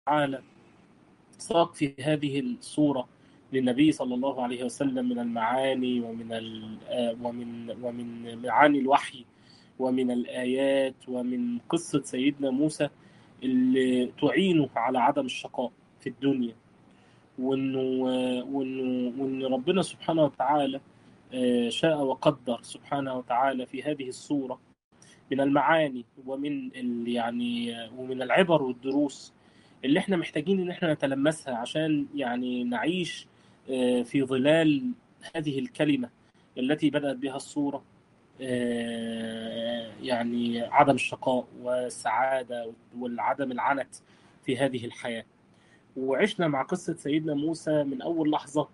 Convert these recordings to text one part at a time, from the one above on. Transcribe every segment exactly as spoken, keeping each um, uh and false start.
تعالى ساق في هذه الصورة للنبي صلى الله عليه وسلم من المعاني ومن ال- آه، ومن ومن معاني الوحي ومن الآيات ومن قصة سيدنا موسى اللي تعينه على عدم الشقاء في الدنيا، وإنه وإنه وإن ربنا سبحانه وتعالى آه، شاء وقدر سبحانه وتعالى في هذه الصورة من المعاني ومن ال يعني ومن العبر والدروس اللي احنا محتاجين ان احنا نتلمسها عشان يعني نعيش آه، في ظلال هذه الكلمة التي بدأت بها الصورة، آه، يعني عدم الشقاء والسعادة والعدم العنت في هذه الحياة. وعشنا مع قصة سيدنا موسى من أول لحظة،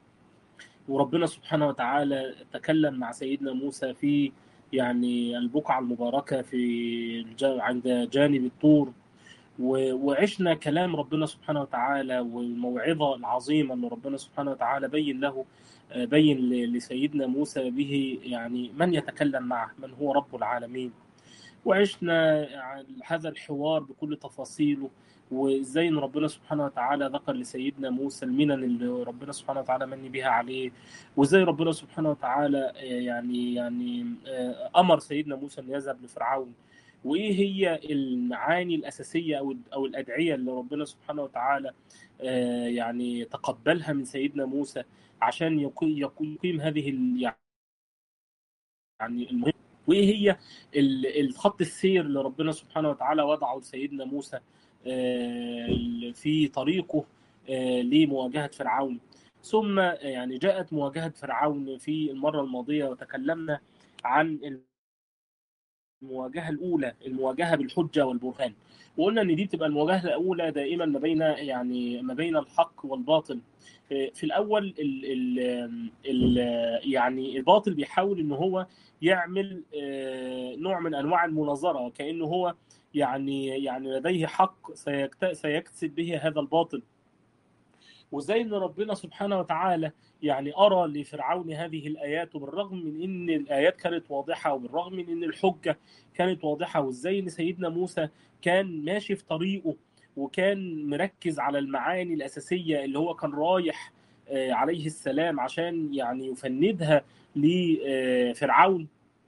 وربنا سبحانه وتعالى تكلم مع سيدنا موسى في يعني البقعة المباركة في الج- عند جانب الطور، و- وعشنا كلام ربنا سبحانه وتعالى والموعظة العظيمة أن ربنا سبحانه وتعالى بين له آه، بين ل- لسيدنا موسى به يعني من يتكلم معه، من هو رب العالمين. وعشنا هذا الحوار بكل تفاصيله، وازاي ان ربنا سبحانه وتعالى ذكر لسيدنا موسى المنن اللي ربنا سبحانه وتعالى من بها عليه، وازاي ربنا سبحانه وتعالى آه، يعني يعني آه، امر سيدنا موسى ان يذهب لفرعون، وايه هي المعاني الاساسيه او او الادعيه اللي ربنا سبحانه وتعالى آه، يعني تقبلها من سيدنا موسى عشان يقي- يقي- يقيم هذه ال- يعني المهم، وايه هي ال- الخط السير اللي ربنا سبحانه وتعالى وضعه لسيدنا موسى آه، في طريقه آه، لمواجهة فرعون. ثم يعني جاءت مواجهة فرعون في المرة الماضية وتكلمنا عن المواجهة الأولى، المواجهة بالحجة والبرهان، وقلنا إن دي بتبقى المواجهة الأولى دائما ما بين يعني ما بين الحق والباطل. في الأول ال ال ال يعني الباطل بيحاول إن هو يعمل آه، نوع من أنواع المناظرة، وكأنه هو يعني يعني لديه حق سيكت- سيكتسب به هذا الباطل. وزي ان ربنا سبحانه وتعالى يعني ارى لفرعون هذه الايات، وبالرغم من ان الايات كانت واضحه وبالرغم من ان الحجه كانت واضحه، وازاي ان سيدنا موسى كان ماشي في طريقه وكان مركز على المعاني الاساسيه اللي هو كان رايح آه، عليه السلام عشان يعني يفندها لفرعون.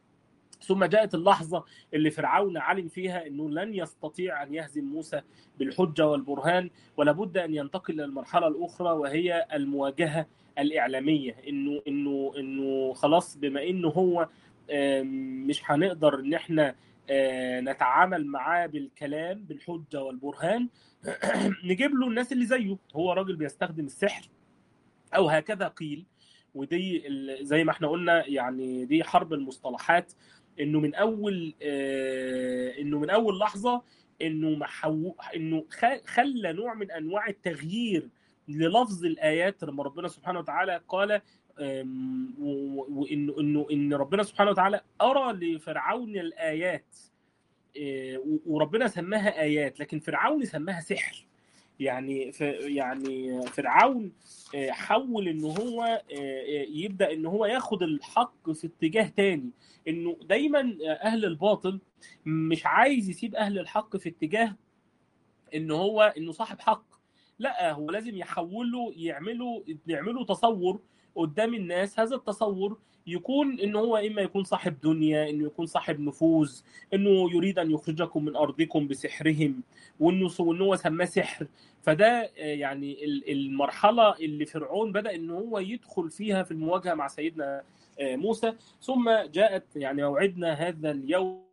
ثم جاءت اللحظة اللي فرعون علم فيها أنه لن يستطيع أن يهزم موسى بالحجة والبرهان، ولا بد أن ينتقل للمرحلة الأخرى وهي المواجهة الإعلامية. إنه إنه إنه خلاص بما إنه هو آم، مش هنقدر إن إحنا آه، نتعامل معاه بالكلام بالحجة والبرهان، نجيب له الناس اللي زيه. هو راجل بيستخدم السحر أو هكذا قيل. ودي ال- زي ما احنا قلنا يعني دي حرب المصطلحات، انه من اول آه، انه من اول لحظه انه محو انه خ- خلى نوع من انواع التغيير للفظ الايات لما ربنا سبحانه وتعالى قال آم، و- و- وانه انه ان ربنا سبحانه وتعالى ارى لفرعون الايات، آه، و- وربنا سماها ايات لكن فرعون سماها سحر. يعني ف يعني فرعون آه، حول ان هو آه، آه، يبدا ان هو ياخد الحق في اتجاه تاني. انه دايما اهل الباطل مش عايز يسيب اهل الحق في اتجاه ان هو انه صاحب حق، لا هو لازم يحوله يعملوا يعملوا تصور قدام الناس. هذا التصور يكون ان هو اما يكون صاحب دنيا، انه يكون صاحب نفوذ، انه يريد ان يخرجكم من ارضكم بسحرهم، وانه وانه هو سماه سحر. فده آه، يعني ال- المرحله اللي فرعون بدا ان هو يدخل فيها في المواجهه مع سيدنا آه، موسى. ثم جاءت يعني موعدنا هذا اليوم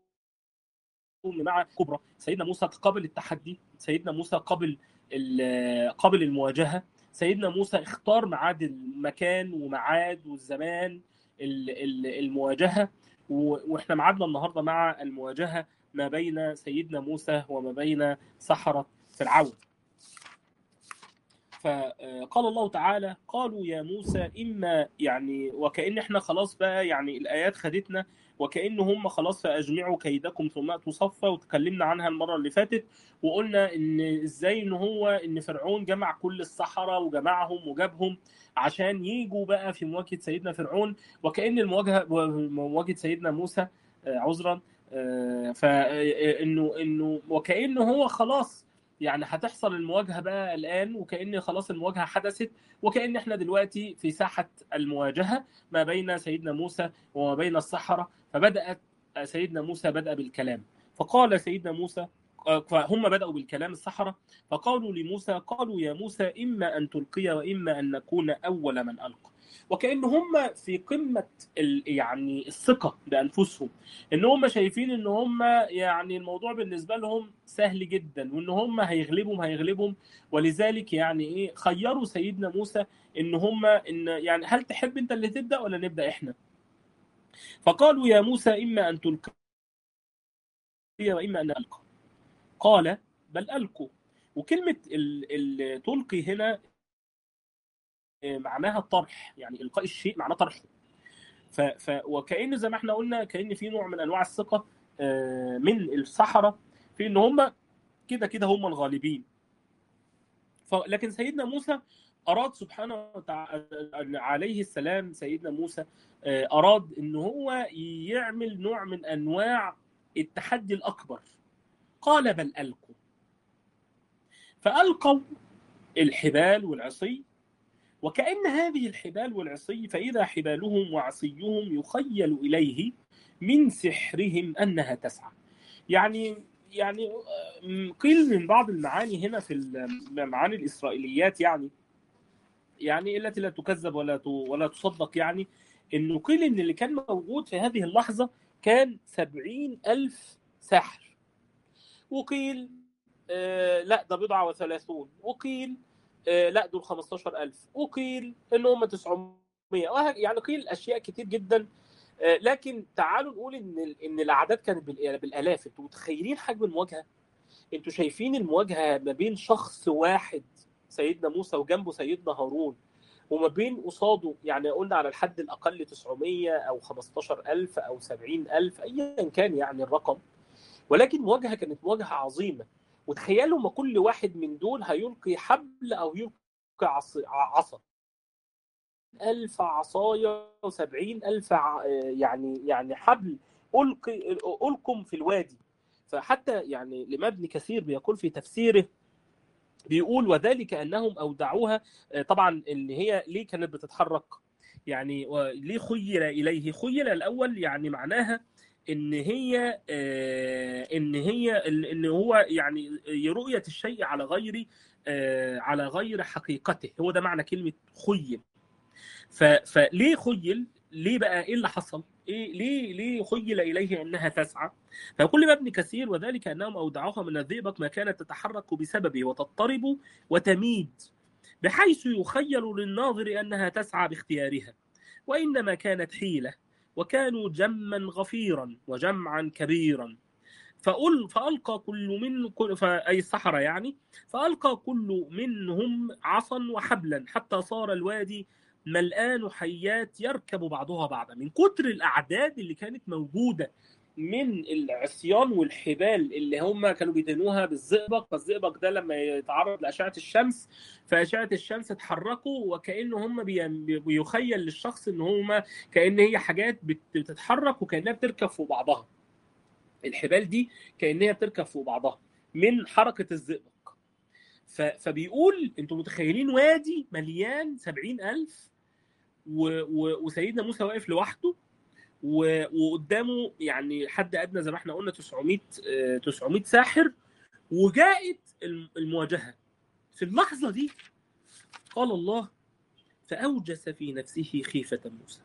مع كبرى. سيدنا موسى قبل التحدي، سيدنا موسى قبل قبل المواجهه، سيدنا موسى اختار ميعاد المكان وميعاد والزمان المواجهه. واحنا ميعادنا النهارده مع المواجهه ما بين سيدنا موسى وما بين سحره فرعون. فقال الله تعالى قالوا يا موسى إما يعني وكأن احنا خلاص بقى يعني الآيات خدتنا وكأن هم خلاص فأجمعوا كيدكم ثم أتوا صفا، وتكلمنا عنها المرة اللي فاتت وقلنا إن إزاي إن هو إن فرعون جمع كل السحرة وجمعهم وجابهم عشان يجوا بقى في مواجهة سيدنا فرعون، وكأن المواجهة مواجهة سيدنا موسى آه، عذرا آه، فإنه إنه وكأنه هو خلاص يعني هتحصل المواجهة بقى الآن، وكأن خلاص المواجهة حدثت، وكأن احنا دلوقتي في ساحة المواجهة ما بين سيدنا موسى وما بين السحرة. فبدأت سيدنا موسى بدأ بالكلام، فقال سيدنا موسى، فهم بدأوا بالكلام السحرة، فقالوا لموسى، قالوا يا موسى إما أن تلقي وإما أن نكون أول من ألقى. وكأن هم في قمة يعني الثقة بأنفسهم، ان هم شايفين ان هم يعني الموضوع بالنسبه لهم سهل جدا، وان هم هيغلبهم هيغلبهم ولذلك يعني ايه خيروا سيدنا موسى ان هم ان يعني هل تحب انت اللي تبدا ولا نبدا احنا؟ فقالوا يا موسى اما ان تلقي واما ان القى. قال بل القوا. وكلمه ال ال تلقي هنا معناها الطرح، يعني القاء الشيء معناه طرحه. ف ف وكأن زي ما احنا قلنا كأن في نوع من انواع الثقه من السحره في ان هم كده كده هم الغالبين. لكن سيدنا موسى أراد سبحانه وتعالى عليه السلام، سيدنا موسى أراد إن هو يعمل نوع من أنواع التحدي الأكبر. قال بل ألقوا. فألقوا الحبال والعصي، وكأن هذه الحبال والعصي فإذا حبالهم وعصيهم يخيل إليه من سحرهم أنها تسعى. يعني يعني قيل من بعض المعاني هنا في معاني الإسرائيليات يعني يعني التي لا تكذب ولا ولا تصدق، يعني إنه قيل إن اللي كان موجود في هذه اللحظة كان سبعين ألف ساحر، وقيل آه لا ده بضعة وثلاثون، وقيل آه لا دول خمستاشر ألف، وقيل إن هم تسعمائة، يعني قيل أشياء كتير جدا. لكن تعالوا نقول ان ان الاعداد كانت بالالاف. انتوا متخيلين حجم المواجهه؟ انتوا شايفين المواجهه ما بين شخص واحد سيدنا موسى وجنبه سيدنا هارون، وما بين قصاده يعني قلنا على الحد الاقل تسعمائة او خمستاشر ألف او سبعين ألف ايا كان يعني الرقم، ولكن مواجهه كانت مواجهه عظيمه. وتخيلوا ما كل واحد من دول هيلقي حبل او يلقي عصا، ألف عصايا وسبعين ألف يعني يعني حبل ألقي ألقم في الوادي. فحتى يعني الإمام ابن كثير بيقول في تفسيره، بيقول وذلك أنهم أودعوها. طبعا اللي هي ليه كانت بتتحرك، يعني ليه خيل إليه؟ خيل الأول يعني معناها ان هي ان هي ان هو يعني رؤية الشيء على غير على غير حقيقته، هو ده معنى كلمة خيل. فليه خيل؟ ليه بقى ايه اللي حصل؟ ايه ليه ليه خيل اليه انها تسعى؟ فيقول ابن كثير وذلك انهم اودعوها من الذئبق ما كانت تتحرك بسببه وتضطرب وتميد، بحيث يخيل للناظر انها تسعى باختيارها، وانما كانت حيله، وكانوا جما غفيرا وجمعا كبيرا. فأل فألقى كل من كل أي السحرة يعني، فألقى كل منهم عصا وحبلا حتى صار الوادي ملآن حيات يركب بعضها بعضا. من كتر الأعداد اللي كانت موجودة من العصيان والحبال اللي هم كانوا بيدهنوها بالزئبق، فالزئبق ده لما يتعرض لأشعة الشمس فأشعة الشمس اتحركوا، وكأن هم بيخيل للشخص إن هم كأن هي حاجات بتتحرك وكأنها بتركب في بعضها. الحبال دي كأنها بتركب فوق بعضها من حركة الزئبق. فبيقول انتوا متخيلين وادي مليان سبعين ألف وسيدنا موسى واقف لوحده، وقدامه يعني حد أدنى زي ما احنا قلنا تسعمائة ساحر، وجاءت المواجهة. في اللحظة دي قال الله فأوجس في نفسه خيفة موسى.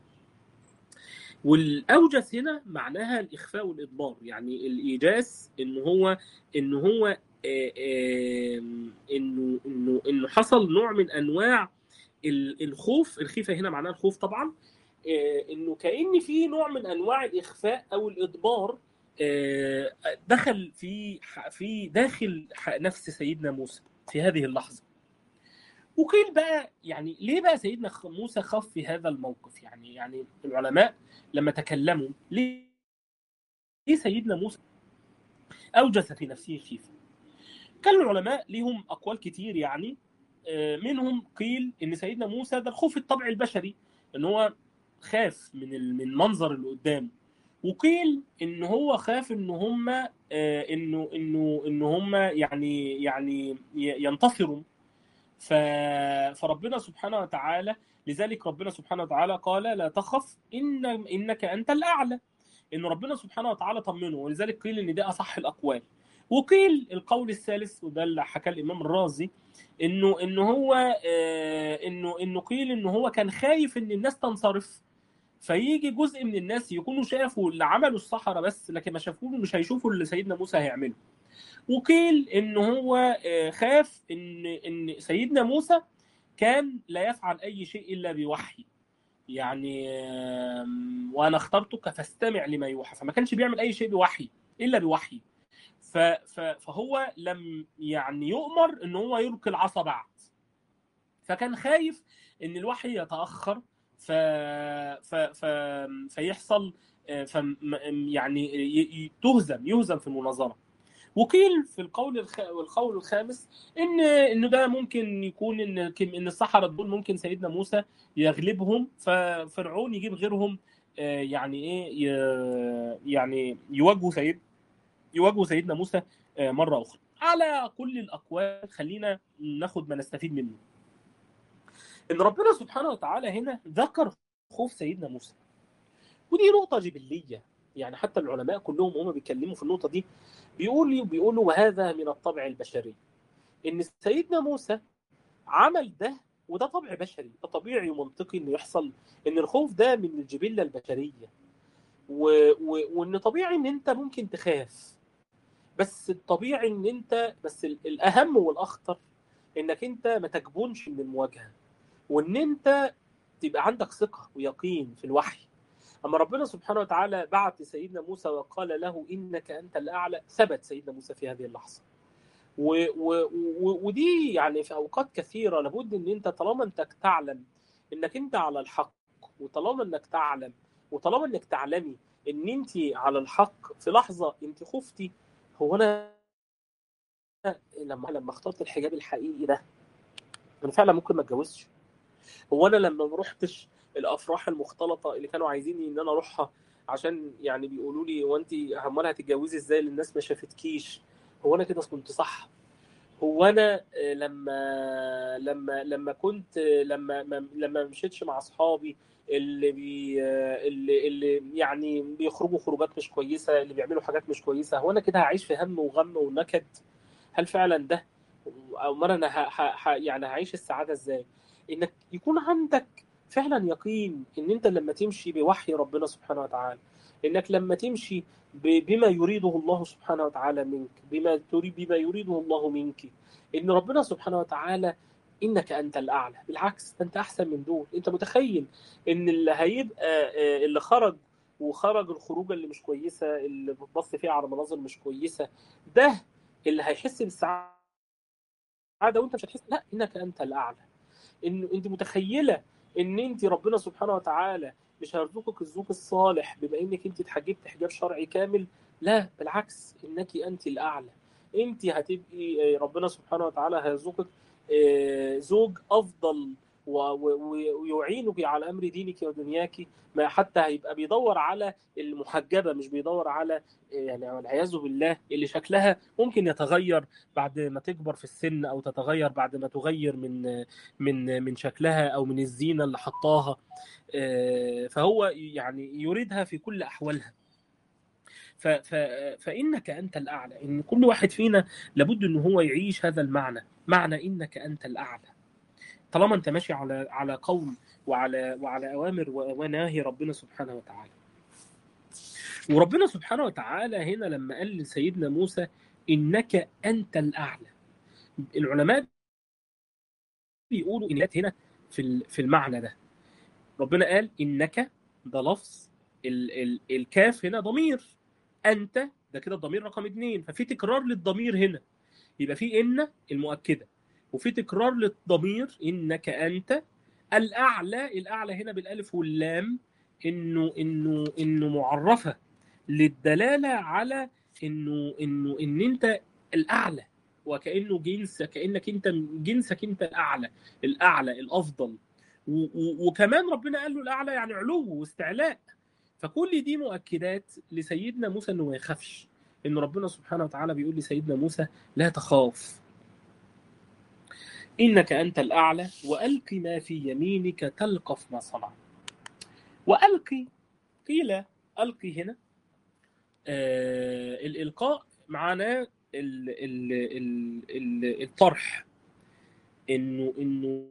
والاوجس هنا معناها الاخفاء والادبار، يعني الايجاس ان هو ان هو آآ آآ انه انه انه حصل نوع من انواع الخوف. الخيفه هنا معناها الخوف طبعا، انه كأن في نوع من انواع الاخفاء او الادبار دخل في في داخل نفس سيدنا موسى في هذه اللحظه. وقيل بقى يعني ليه بقى سيدنا موسى خاف في هذا الموقف؟ يعني يعني العلماء لما تكلموا ليه سيدنا موسى أوجس في نفسه خيفة، كان العلماء ليهم أقوال كتير. يعني منهم قيل إن سيدنا موسى ده الخوف الطبع البشري، إن هو خاف من من المنظر اللي قدامه، وقيل ان هو خاف ان هم آه، انه انه ان هم يعني يعني ي- ينتصروا. ف... فربنا سبحانه وتعالى، لذلك ربنا سبحانه وتعالى قال لا تخف إن إنك أنت الأعلى، إن ربنا سبحانه وتعالى طمنه، ولذلك قيل إن ده أصح الأقوال. وقيل القول الثالث، وده اللي حكى الإمام الرازي، إنه إنه هو آه، إنه إنه قيل إنه هو كان خايف إن الناس تنصرف، فيجي جزء من الناس يكونوا شافوا اللي عملوا الصحراء بس، لكن ما شافوه مش هيشوفوا اللي سيدنا موسى هيعمله. وقيل ان هو آه، خاف ان ان سيدنا موسى كان لا يفعل اي شيء الا بوحي، يعني آم، وانا اخترتك فاستمع لما يوحى، فما كانش بيعمل اي شيء بوحي الا بوحي. ف- ف- فهو لم يعني يؤمر ان هو يلقي العصا بعد، فكان خايف ان الوحي يتاخر ف... ف... ف... فيحصل آه، ف... يعني ي- ي- تهزم يهزم في المناظره. وقيل في القول الخ... والقول الخامس ان ان ده ممكن يكون ان ان السحرة دول ممكن سيدنا موسى يغلبهم، ففرعون يجيب غيرهم آه، يعني ايه ي... يعني يواجهوا سيد يواجهوا سيدنا موسى آه، مرة أخرى. على كل الأقوال خلينا ناخد ما نستفيد منه، إن ربنا سبحانه وتعالى هنا ذكر خوف سيدنا موسى، ودي نقطة جبلية. يعني حتى العلماء كلهم هم بيتكلموا في النقطة دي بيقولوا بيقولوا وهذا من الطبع البشري، ان سيدنا موسى عمل ده، وده طبع بشري، ده طبيعي ومنطقي انه يحصل، ان الخوف ده من الجبلة البشرية، و... و... وان طبيعي ان انت ممكن تخاف، بس الطبيعي ان انت بس ال- الاهم والاخطر انك انت ما تجبنش من المواجهة، وان انت تبقى عندك ثقة ويقين في الوحي. أما ربنا سبحانه وتعالى بعت سيدنا موسى وقال له إنك أنت الأعلى، ثبت سيدنا موسى في هذه اللحظة. و و و ودي يعني في أوقات كثيرة لابد إن أنت طالما أنت تعلم إنك أنت على الحق، وطالما إنك تعلم وطالما إنك تعلمي إن أنت على الحق، في لحظة أنت خفتي، هو أنا لما لما اخترت الحجاب الحقيقي ده أنا فعلا ممكن ما اتجوزش. هو انا لما ما رحتش الافراح المختلطه اللي كانوا عايزين ان انا اروحها، عشان يعني بيقولوا لي هو انت امال هتتجوزي ازاي اللي الناس ما شافتكيش، هو انا كده كنت صح؟ هو انا آه، لما لما لما كنت آه، لما ما- لما ما مشيتش مع اصحابي اللي بي آه، اللي اللي يعني بيخرجوا خروجات مش كويسه، اللي بيعملوا حاجات مش كويسه، هو انا كده هعيش في هم وغم ونكد؟ هل فعلا ده، او مرة انا ه... ه... ه... يعني هعيش السعاده ازاي؟ انك يكون عندك فعلا يقين ان انت لما تمشي بوحي ربنا سبحانه وتعالى، انك لما تمشي ب... بما يريده الله سبحانه وتعالى منك، بما تريد بما يريده الله منك، ان ربنا سبحانه وتعالى انك انت الاعلى، بالعكس ده انت احسن من دول. انت متخيل ان اللي هيبقى آه، اللي خرج وخرج الخروجه اللي مش كويسه، اللي بتبص فيها على مناظر مش كويسه، ده اللي هيحس بالسعاده عاده وانت مش هتحس؟ لا، انك انت الاعلى. ان انت متخيله ان انت ربنا سبحانه وتعالى مش هيرزقك الزوج الصالح بما انك انت اتحجبت حجاب شرعي كامل؟ لا، بالعكس، انك انت الاعلى. انت هتبقي ربنا سبحانه وتعالى هيرزقك آه، زوج افضل و- و- ويعينك على امر دينك ودنياك، ما حتى هيبقى بيدور على المحجبه، مش بيدور على يعني والعياذ بالله اللي شكلها ممكن يتغير بعد ما تكبر في السن، او تتغير بعد ما تغير من من من شكلها او من الزينه اللي حطاها. آه، فهو يعني يريدها في كل احوالها. ف- ف- فانك انت الاعلى، ان كل واحد فينا لابد ان هو يعيش هذا المعنى، معنى انك انت الاعلى. طالما انت ماشي على على قول وعلى وعلى اوامر ونواهي ربنا سبحانه وتعالى. وربنا سبحانه وتعالى هنا لما قال لسيدنا موسى انك انت الاعلى، العلماء بيقولوا ان هنا في ال- في المعنى ده ربنا قال انك، ده لفظ، ال ال الكاف هنا ضمير، انت ده كده الضمير رقم اتنين، ففي تكرار للضمير هنا، يبقى في ان المؤكده، وفي تكرار للضمير انك انت الاعلى. الاعلى هنا بالالف واللام، انه انه انه معرفه للدلاله على انه انه ان انت الاعلى، وكانه جنس، كانك انت جنسك انت الاعلى، الاعلى الافضل. و- و- وكمان ربنا قال له الاعلى يعني علو واستعلاء، فكل دي مؤكدات لسيدنا موسى انه ما يخافش، ان ربنا سبحانه وتعالى بيقول لسيدنا موسى لا تخاف انك انت الاعلى والق ما في يمينك تلقف ما صنع. والقي، قيل القي هنا آه الالقاء معناه ال ال ال ال الطرح، انه انه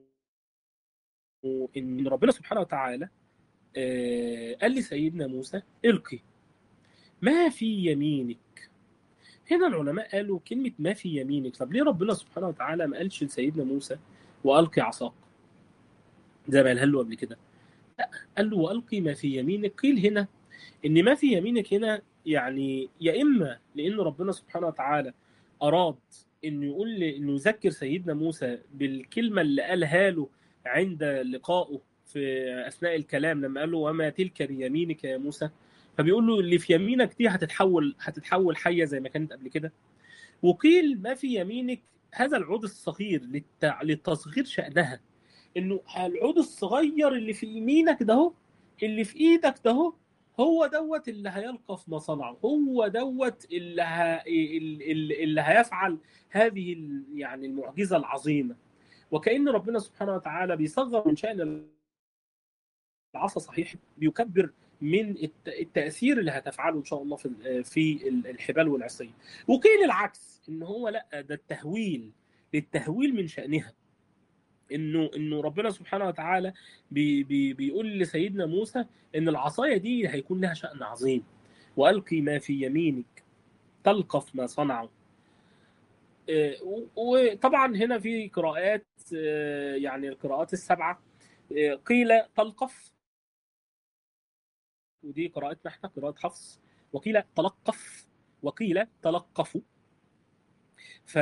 ان ربنا سبحانه وتعالى آه قال لسيدنا موسى القي ما في يمينك. هنا العلماء قالوا كلمة ما في يمينك، طب ليه ربنا سبحانه وتعالى ما قالش لسيدنا موسى وألقي عصاك زي ما قالها له قبل كده؟ لا، قال له وألقي ما في يمينك. قيل هنا إن ما في يمينك هنا يعني يا إما لأن ربنا سبحانه وتعالى أراد إنه يقول لي إنه يذكر سيدنا موسى بالكلمة اللي قالها له عند لقائه في أثناء الكلام لما قال له وما تلك بيمينك يا موسى، فبيقول له اللي في يمينك دي هتتحول هتتحول حية زي ما كانت قبل كده. وقيل ما في يمينك هذا العود الصغير للتع... لتصغير شأنها، انه العود الصغير اللي في يمينك ده هو، اللي في ايدك ده هو، هو دوت اللي هيلقى في مصنعه، هو دوت اللي ه... اللي, اللي هيفعل هذه ال... يعني المعجزة العظيمة. وكأن ربنا سبحانه وتعالى بيصغر من شأن العصا، صحيح بيكبر من التأثير اللي هتفعله إن شاء الله في في الحبال والعصي. وقيل العكس، إن هو لا، ده التهويل، للتهويل من شأنها، إنه إنه ربنا سبحانه وتعالى بي بي بيقول لسيدنا موسى إن العصاية دي هيكون لها شأن عظيم، وألقي ما في يمينك تلقف ما صنعوا. وطبعا هنا في قراءات، يعني القراءات السبعة، قيل تلقف، ودي قراءتنا احنا قراءة حفص، وقيل تلقف، وقيل تلقفوا. ف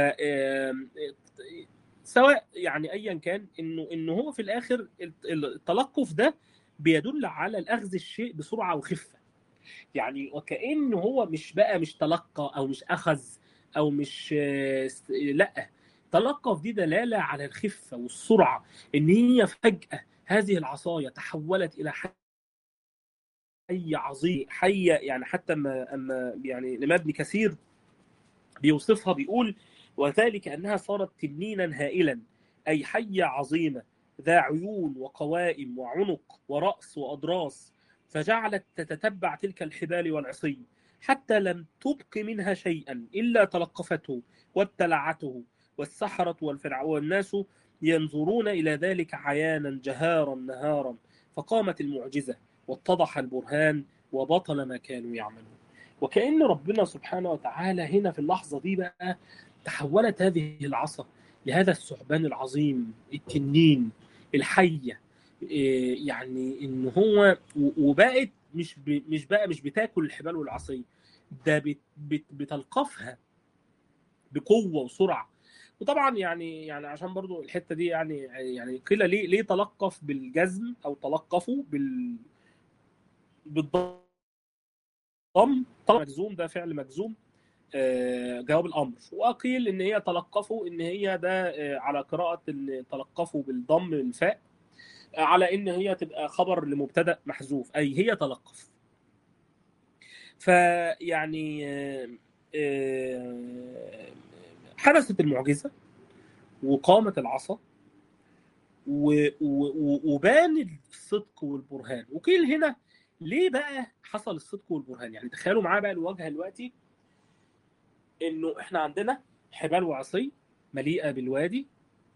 سواء يعني ايا كان، انه انه هو في الاخر التلقف ده بيدل على الاخذ الشيء بسرعه وخفه، يعني وكانه هو مش بقى مش تلقى او مش اخذ او مش لا، تلقف دي دلاله على الخفه والسرعه، ان هي فجاه هذه العصايه تحولت الى حاجه حي عظيم، حي يعني حتى ما اما يعني الامام ابن كثير بيوصفها بيقول وذلك انها صارت تنينا هائلا، اي حيه عظيمه ذا عيون وقوائم وعنق وراس واضراس، فجعلت تتتبع تلك الحبال والعصي حتى لم تبق منها شيئا الا تلقفته وابتلعته، والسحره والفرعون والناس ينظرون الى ذلك عيانا جهارا نهارا، فقامت المعجزه واتضح البرهان وبطل ما كانوا يعملون. وكأن ربنا سبحانه وتعالى هنا في اللحظة دي بقى تحولت هذه العصا لهذا الثعبان العظيم التنين الحية، يعني ان هو وبقت مش مش بقى مش بتاكل الحبال والعصي، ده بت بت بتلقفها بقوة وسرعة. وطبعا يعني يعني عشان برضو الحتة دي يعني يعني قيل ليه ليه تلقف بالجزم او تلقفوا بال بالضم، طبعا مجزوم ده فعل مجزوم جواب الامر. وقيل ان هي تلقفوا ان هي ده على قراءه ان تلقفوا بالضم الفاء على ان هي تبقى خبر لمبتدا محذوف، اي هي تلقف. فيعني حدثت المعجزه وقامت العصا وبان الصدق والبرهان. وقيل هنا ليه بقى حصل الصدق والبرهان؟ يعني تخيلوا معايا بقى الواجهه دلوقتي، انه احنا عندنا حبال وعصي مليئه بالوادي،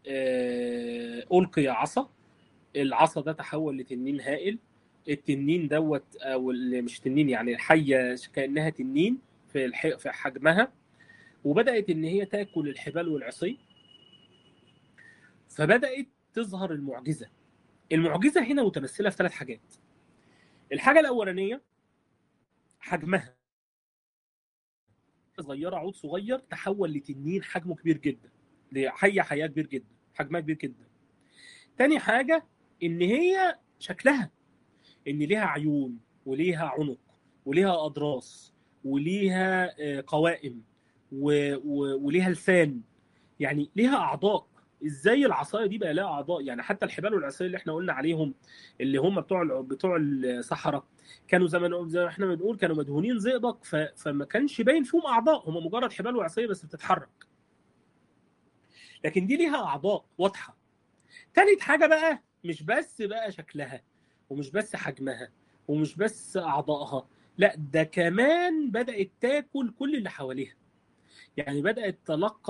ألقي عصا، العصا ده تحول لتنين هائل، التنين دوت او مش تنين يعني الحيه كانها تنين في الح... في حجمها، وبدات ان هي تاكل الحبال والعصي، فبدات تظهر المعجزه. المعجزه هنا متمثله في ثلاث حاجات. الحاجه الاولانيه حجمها، صغيره، عود صغير تحول لتنين حجمه كبير جدا، لحيه حياه كبير جدا حجمها كبير جدا. تاني حاجه ان هي شكلها، ان ليها عيون وليها عنق وليها اضراس وليها قوائم وليها لسان، يعني ليها اعضاء ازاي العصايه دي بقى لها اعضاء؟ يعني حتى الحبال والعصايه اللي احنا قلنا عليهم، اللي هم بتوع بتوع الصحراء، كانوا زي ما زي ما احنا بنقول كانوا مدهونين زئبق، ف... فما كانش باين فيهم اعضاء، هم مجرد حبال وعصايه بس بتتحرك. لكن دي ليها اعضاء واضحه. تالت حاجه بقى، مش بس بقى شكلها، ومش بس حجمها، ومش بس اعضائها، لا ده كمان بدات تاكل كل اللي حواليها. يعني بدات تلقف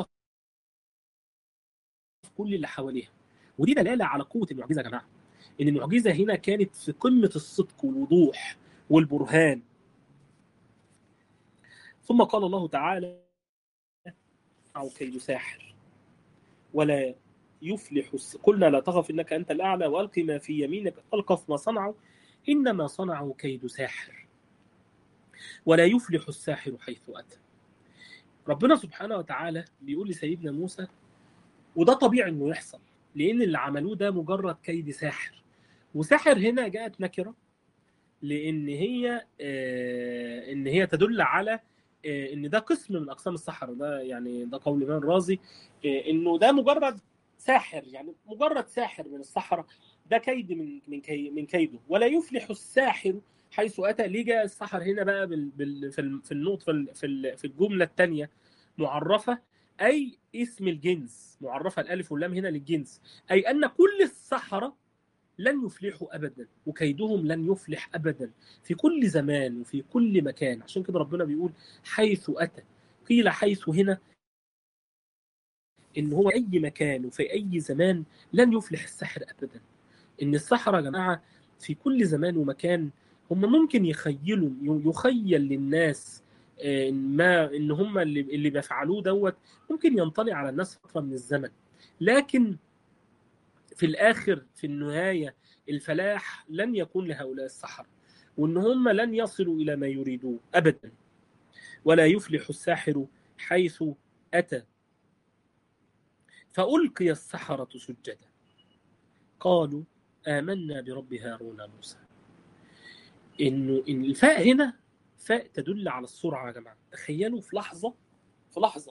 كل اللي حواليها. ودي دلاله على قوه المعجزه يا جماعه، ان المعجزه هنا كانت في قمه الصدق والوضوح والبرهان. ثم قال الله تعالى: او كيد ساحر ولا يفلح الس... قلنا لا تخف انك انت الاعلى والق ما في يمينك القف ما صنعوا انما صنعوا كيد ساحر ولا يفلح الساحر حيث اتى. ربنا سبحانه وتعالى بيقول لسيدنا موسى، وده طبيعي انه يحصل، لان اللي عملوه ده مجرد كيد ساحر. وساحر هنا جاءت نكره، لان هي آه ان هي تدل على آه ان ده قسم من اقسام السحر. ده يعني ده قول ابن الرازي، آه انه ده مجرد ساحر، يعني مجرد ساحر من السحرة، ده كيد من من كي من كيده. ولا يفلح الساحر حيث اتى. ليه جاء السحر هنا بقى بال بال في في النقطه في في في الجمله الثانيه معرفه، اي اسم الجنس معرفه، الالف واللام هنا للجنس، اي ان كل السحره لن يفلحوا أبدا، وكيدهم لن يفلح أبدا في كل زمان وفي كل مكان. عشان كده ربنا بيقول حيث أتى. قيل حيث هنا إن هو أي مكان وفي أي زمان لن يفلح السحر أبدا. إن السحرة يا جماعة في كل زمان ومكان هم ممكن يخيلوا يخيل للناس ما إن هم اللي اللي بيفعلوه دوت ممكن ينطلي على الناس فترة من الزمن، لكن في الآخر في النهاية الفلاح لن يكون لهؤلاء السحرة، وإن هم لن يصلوا إلى ما يريدوه أبدا. ولا يفلح الساحر حيث أتى. فألقي السحرة سجدا قالوا آمنا برب هارون وموسى. إنه إن الفاء هنا فاء تدل على السرعة يا جماعة. تخيلوا في لحظة في لحظة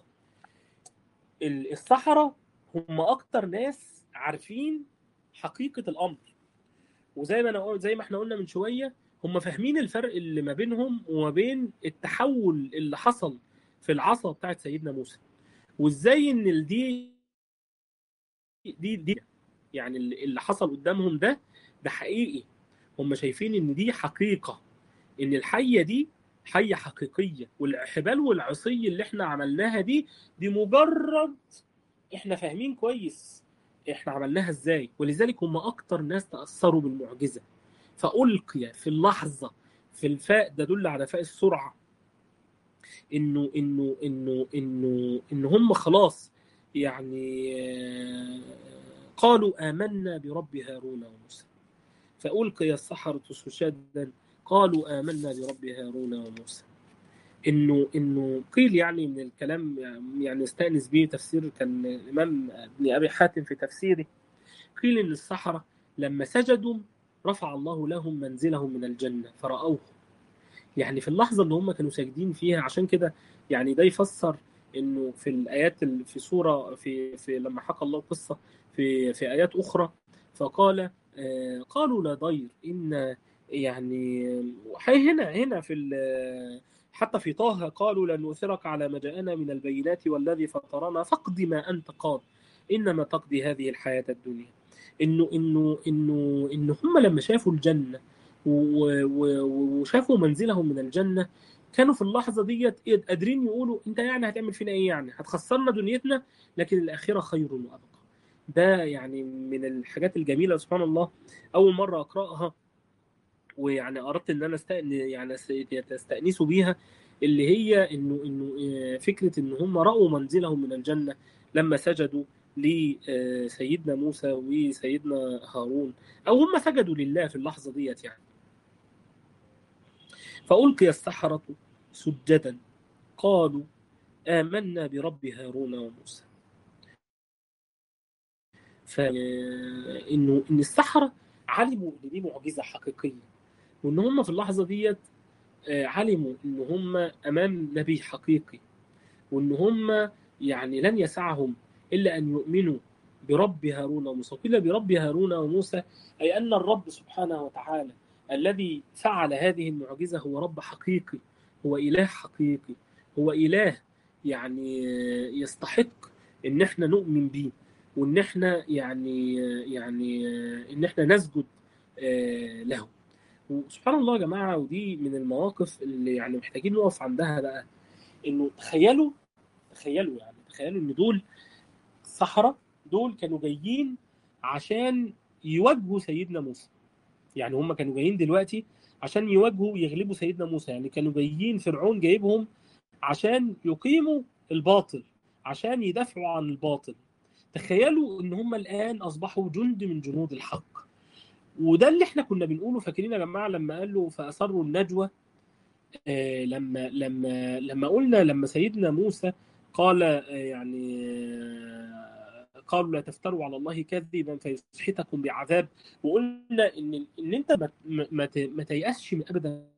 السحرة هم أكتر ناس عارفين حقيقة الأمر، وزي ما انا زي ما احنا قلنا من شويه هم فاهمين الفرق اللي ما بينهم وما بين التحول اللي حصل في العصا بتاعت سيدنا موسى، وازاي ان دي دي دي يعني اللي حصل قدامهم ده ده حقيقي. هم شايفين ان دي حقيقه، ان الحيه دي حيه حقيقيه، والحبال والعصي اللي احنا عملناها دي دي مجرد احنا فاهمين كويس احنا عملناها ازاي. ولذلك هم اكتر ناس تاثروا بالمعجزه. فألقي في اللحظة في الفاء ده دل على فاء السرعة، إنه إنه إنه إنه إن هم خلاص يعني قالوا آمنا برب هارون وموسى. فألقي السحرة سجدا قالوا آمنا برب هارون وموسى. إنه إنه قيل يعني من الكلام يعني استأنس به تفسير كان الإمام ابن أبي حاتم في تفسيره، قيل إن السحرة لما سجدوا رفع الله لهم منزلهم من الجنة فرأوه. يعني في اللحظة اللي هم كانوا ساجدين فيها، عشان كده يعني ده يفسر انه في الايات في سورة في في لما حكى الله القصة في في ايات اخرى فقال آه قالوا لا ضير ان يعني هنا هنا في حتى في طه قالوا لن نؤثرك على ما جاءنا من البينات والذي فطرنا فاقض ما انت قاض انما تقضي هذه الحياة الدنيا. انه انه انه ان هم لما شافوا الجنة وشافوا منزلهم من الجنة كانوا في اللحظة ديت قادرين يقولوا انت يعني هتعمل فينا ايه؟ يعني هتخسرنا دنيتنا لكن الآخرة خير وأبقى. ده يعني من الحاجات الجميلة سبحان الله. أول مرة أقرأها ويعني أردت إن أنا استأن يعني استأنسوا بيها، اللي هي إنه إنه فكرة إن هم رأوا منزلهم من الجنة لما سجدوا لسيدنا موسى وسيدنا هارون، أو هم سجدوا لله في اللحظة ديت يعني. فألقي السحرة سجدا قالوا آمنا برب هارون وموسى. فإنه إن السحرة علموا إن دي معجزة حقيقية، وإن هم في اللحظة ديت علموا إن هم أمام نبي حقيقي، وإن هم يعني لن يسعهم إلا أن يؤمنوا برب هارون وموسى. قيل برب هارون وموسى أي أن الرب سبحانه وتعالى الذي فعل هذه المعجزة هو رب حقيقي، هو إله حقيقي، هو إله يعني يستحق إن احنا نؤمن به، وإن احنا يعني يعني إن احنا نسجد له. وسبحان الله يا جماعة، ودي من المواقف اللي يعني محتاجين نقف عندها بقى. إنه تخيلوا تخيلوا يعني تخيلوا إن دول السحرة دول كانوا جايين عشان يواجهوا سيدنا موسى. يعني هم كانوا جايين دلوقتي عشان يواجهوا ويغلبوا سيدنا موسى. يعني كانوا جايين، فرعون جايبهم عشان يقيموا الباطل، عشان يدافعوا عن الباطل. تخيلوا ان هم الان اصبحوا جند من جنود الحق. وده اللي احنا كنا بنقوله، فاكرين يا جماعه لما قال له فاسروا النجوى؟ آه لما لما لما قلنا لما سيدنا موسى قال آه يعني آه قالوا لا تفتروا على الله كذبا فيسحتكم بعذاب. وقلنا ان ان انت ما ما ما تيأسش من ابدا.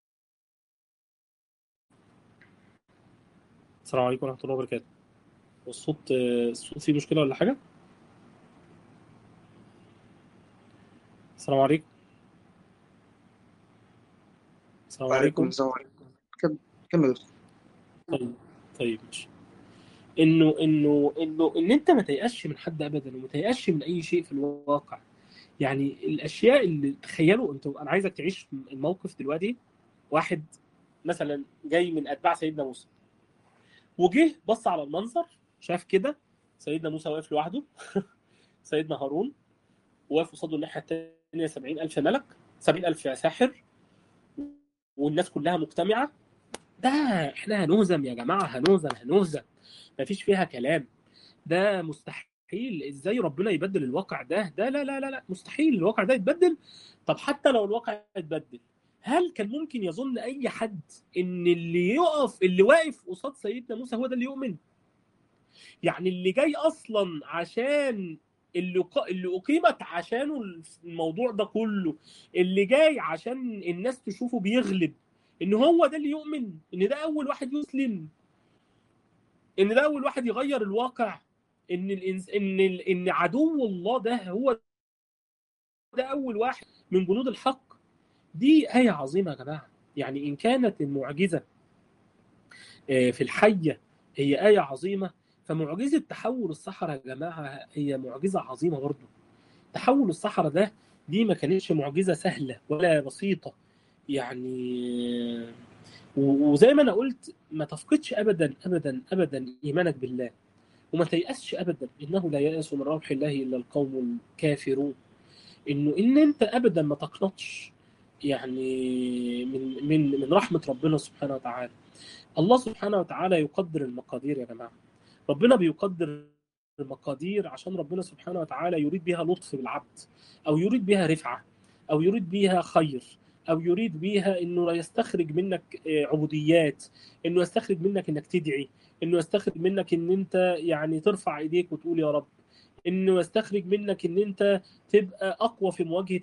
السلام عليكم ورحمه الله وبركاته. والصوت الصوت فيه مشكله ولا حاجه؟ السلام عليكم. السلام وعليكم عليكم. السلام. كم كمل. طيب طيب ماشي. انه انه انه ان انت ما تيأسش من حد ابدا، وما تيأسش من اي شيء في الواقع. يعني الاشياء اللي تخيلوا انتوا، انا عايزك تعيش الموقف دلوقتي. واحد مثلا جاي من اتباع سيدنا موسى، وجه بص على المنظر، شاف كده سيدنا موسى واقف لوحده سيدنا هارون واقف قصاده الناحيه الثانيه سبعين ألف ملك، سبعين ألف ساحر، والناس كلها مجتمعه. ده احنا هنهزم يا جماعه، هنهزم هنهزم، مفيش فيها كلام. ده مستحيل. ازاي ربنا يبدل الواقع ده؟ ده لا لا لا لا مستحيل الواقع ده يتبدل. طب حتى لو الواقع يتبدل، هل كان ممكن يظن اي حد ان اللي يقف اللي واقف قصاد سيدنا موسى هو ده اللي يؤمن؟ يعني اللي جاي اصلا عشان اللي اللي اقيمت عشانه الموضوع ده كله، اللي جاي عشان الناس تشوفه بيغلب، ان هو ده اللي يؤمن؟ ان ده اول واحد يسلم؟ ان ده اول واحد يغير الواقع؟ ان الإنس... ان ال... ان عدو الله ده هو ده اول واحد من جنود الحق؟ دي آية عظيمة يا جماعة. يعني إن كانت المعجزة في الحية هي آية عظيمة، فمعجزة تحول الصحراء يا جماعة هي معجزة عظيمة برضو. تحول الصحراء ده دي ما كانتش معجزة سهلة ولا بسيطة. يعني وزي ما أنا قلت، ما تفقدش أبدا أبدا أبدا إيمانك بالله، وما تيأسش أبدا. إنه لا يأس من روح الله إلا القوم الكافرون. إنه إن أنت أبدا ما تقنطش يعني من من من رحمة ربنا سبحانه وتعالى. الله سبحانه وتعالى يقدر المقادير يا جماعة. ربنا بيقدر المقادير عشان ربنا سبحانه وتعالى يريد بها لطف بالعبد، أو يريد بها رفعة، أو يريد بها خير، أو يريد بها إنه يستخرج منك عبوديات، إنه يستخرج منك إنك تدعي، إنه يستخرج منك إن أنت يعني ترفع إيديك وتقول يا رب، إنه يستخرج منك إن أنت تبقى أقوى في مواجهة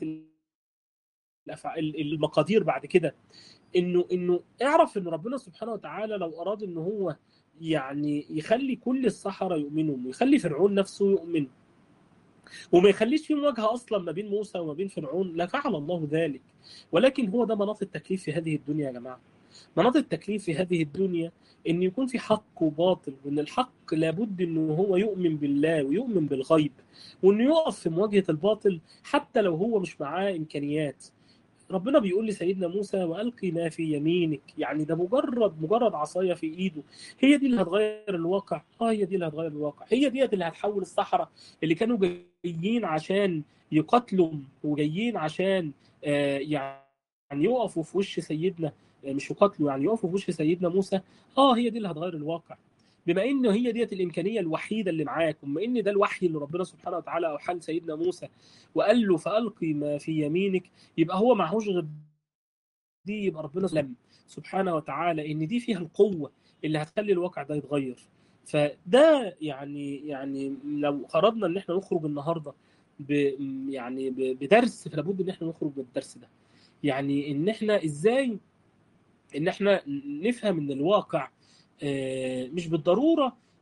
المقادير بعد كده. انه انه اعرف ان ربنا سبحانه وتعالى لو اراد ان هو يعني يخلي كل السحرة يؤمنوا، ويخلي فرعون نفسه يؤمن، وما يخليش في مواجهة اصلا ما بين موسى وما بين فرعون، لفعل الله ذلك. ولكن هو ده مناط التكليف في هذه الدنيا يا جماعة. مناط التكليف في هذه الدنيا ان يكون في حق وباطل، وان الحق لابد انه هو يؤمن بالله ويؤمن بالغيب، وانه يقف في مواجهة الباطل حتى لو هو مش معاه امكانيات. ربنا بيقول لسيدنا موسى والقي ما في يمينك، يعني ده مجرد مجرد عصايه في ايده، هي دي اللي هتغير الواقع. اه هي دي اللي هتغير الواقع، هي دي اللي هتحول الصحراء اللي كانوا جايين عشان يقاتلوا وجايين عشان آه يعني يقفوا في وش سيدنا، آه مش يقاتلوا، يعني يقفوا في وش سيدنا موسى. اه هي دي اللي هتغير الواقع. بما ان هي ديت الامكانيه الوحيده اللي معاك، وبما ان ده الوحي اللي ربنا سبحانه وتعالى اوحى لسيدنا موسى وقال له فالقي ما في يمينك، يبقى هو معهوش غير دي. يبقى ربنا سلم سبحانه وتعالى ان دي فيها القوه اللي هتخلي الواقع ده يتغير. فده يعني يعني لو قررنا ان احنا نخرج النهارده ب يعني بدرس، فلابد ان احنا نخرج بالدرس ده. يعني ان احنا ازاي ان احنا نفهم ان الواقع مش بالضروره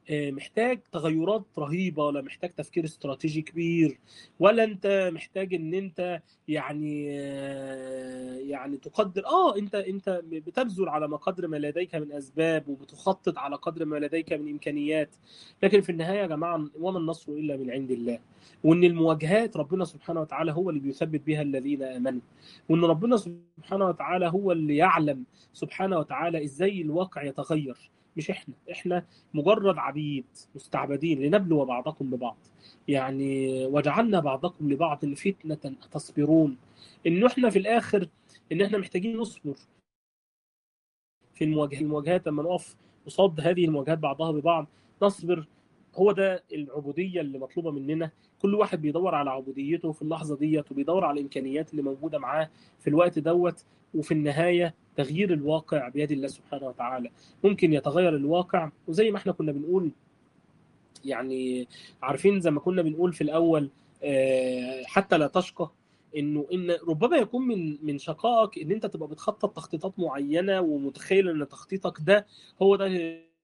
محتاج تغيرات رهيبة، ولا محتاج تفكير استراتيجي كبير، ولا انت محتاج ان انت يعني يعني تقدر اه انت انت بتبذل على ما قدر ما لديك من اسباب، وبتخطط على قدر ما لديك من امكانيات. لكن في النهاية يا جماعة، وما النصر الا من عند الله، وان المواجهات ربنا سبحانه وتعالى هو اللي بيثبت بها الذين امنوا، وان ربنا سبحانه وتعالى هو اللي يعلم سبحانه وتعالى ازاي الواقع يتغير، مش احنا احنا مجرد عبيد مستعبدين لنبلو بعضكم ببعض. يعني وجعلنا بعضكم لبعض فتنة تصبرون، ان احنا في الاخر ان احنا محتاجين نصبر في المواجهة المواجهات، لما نقف قصاد هذه المواجهات بعضها ببعض نصبر. هو ده العبودية اللي مطلوبة مننا. كل واحد بيدور على عبوديته في اللحظة ديت، وبيدور على الإمكانيات اللي موجودة معاه في الوقت دوت. وفي النهاية تغيير الواقع بيد الله سبحانه وتعالى. ممكن يتغير الواقع، وزي ما احنا كنا بنقول يعني، عارفين زي ما كنا بنقول في الأول حتى لا تشقى، انه ان ربما يكون من من شقائك ان انت تبقى بتخطط تخطيطات معينه، ومتخيل ان تخطيطك ده هو ده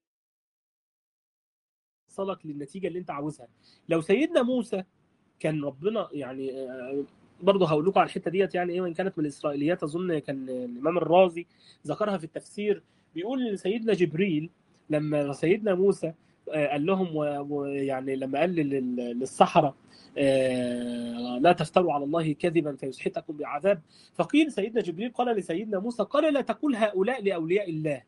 يوصلك للنتيجه اللي انت عاوزها. لو سيدنا موسى كان ربنا يعني، برضه هقول لكم على الحته ديت يعني ايه، وان كانت من الاسرائيليات اظن كان الامام الرازي ذكرها في التفسير. بيقول ان سيدنا جبريل لما سيدنا موسى قال لهم، ويعني لما قال للسحره لا تفتروا على الله كذبا فيسحتكم بعذاب، فقيل سيدنا جبريل قال لسيدنا موسى، قال لا تقول هؤلاء لاولياء الله.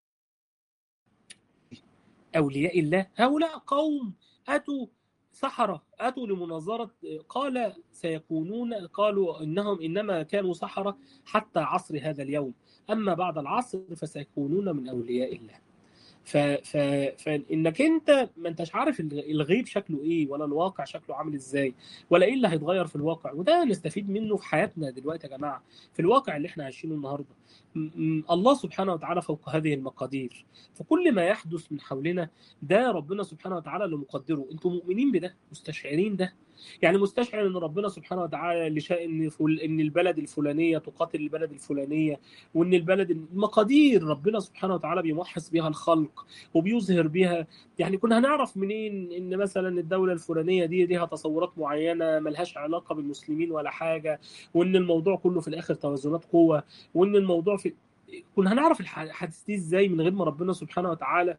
اولياء الله هؤلاء قوم اتوا سحرة، أتوا لمناظرة، قال سيكونون، قالوا إنهم إنما كانوا سحرة حتى عصر هذا اليوم، أما بعد العصر فسيكونون من أولياء الله. ف... ف... فإنك أنت ما أنتش عارف الغيب شكله إيه، ولا الواقع شكله عامل إزاي، ولا إيه اللي هيتغير في الواقع. وده نستفيد منه في حياتنا دلوقتي يا جماعة، في الواقع اللي إحنا عايشينه النهاردة. م... الله سبحانه وتعالى فوق هذه المقادير، فكل ما يحدث من حولنا ده ربنا سبحانه وتعالى اللي مقدره. أنتم مؤمنين بده، مستشعرين ده؟ يعني مستشعر ان ربنا سبحانه وتعالى اللي شاء ان فل... ان البلد الفلانيه تقاتل البلد الفلانيه، وان البلد المقادير ربنا سبحانه وتعالى بيمحص بها الخلق وبيظهر بها. يعني كنا هنعرف منين ان مثلا الدوله الفلانيه دي ليها تصورات معينه ملهاش علاقه بالمسلمين ولا حاجه، وان الموضوع كله في الاخر توازنات قوه، وان الموضوع في، كنا هنعرف الحديث دي ازاي من غير ما ربنا سبحانه وتعالى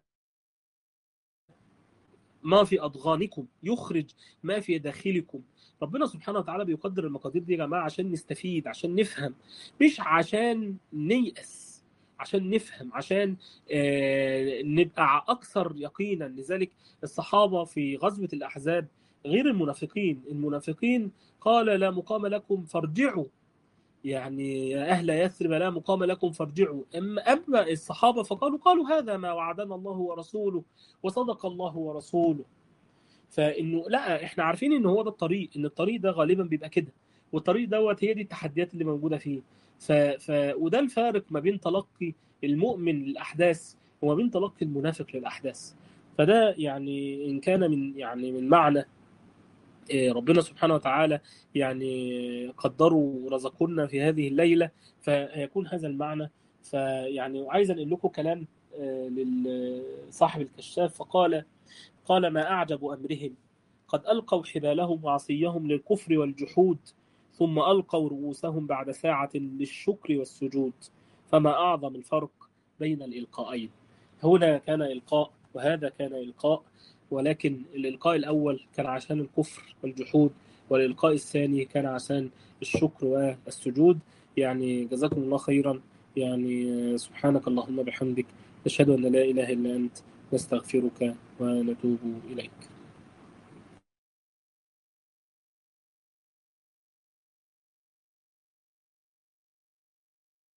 ما في أضغانكم يخرج ما في داخلكم. ربنا سبحانه وتعالى بيقدر المقادير دي يا جماعة عشان نستفيد، عشان نفهم، مش عشان نيأس، عشان نفهم، عشان آه نبقى أكثر يقينا. لذلك الصحابة في غزوة الأحزاب غير المنافقين، المنافقين قال لا مقام لكم فارجعوا، يعني يا أهل يثرب لا مقام لكم فارجعوا. أما أما الصحابة فقالوا قالوا هذا ما وعدنا الله ورسوله وصدق الله ورسوله. فانه لا، احنا عارفين ان هو ده الطريق، ان الطريق ده غالبا بيبقى كده، والطريق دوت هي دي التحديات اللي موجوده فيه. ف... ف... وده الفارق ما بين تلقي المؤمن للاحداث وما بين تلقي المنافق للاحداث. فده يعني ان كان من يعني من معنى ربنا سبحانه وتعالى يعني قدروا ورزقنا في هذه الليله، فيكون هذا المعنى. فيعني عايز انقل لكم كلام لصاحب الكشاف، فقال قال ما أعجب أمرهم، قد ألقوا حبالهم وعصيهم للكفر والجحود، ثم ألقوا رؤوسهم بعد ساعة للشكر والسجود، فما أعظم الفرق بين الإلقاءين. هنا كان إلقاء وهذا كان إلقاء، ولكن الإلقاء الأول كان عشان الكفر والجحود، والإلقاء الثاني كان عشان الشكر والسجود. يعني جزاكم الله خيرا. يعني سبحانك اللهم بحمدك، نشهد أن لا إله إلا أنت، نستغفرك ونتوب إليك.